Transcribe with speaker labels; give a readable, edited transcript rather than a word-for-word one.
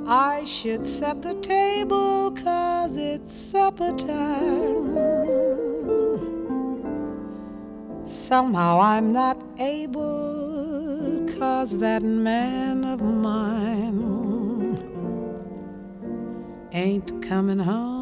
Speaker 1: I should set the table 'cause it's supper time. Somehow I'm not able 'cause that man of mine ain't coming home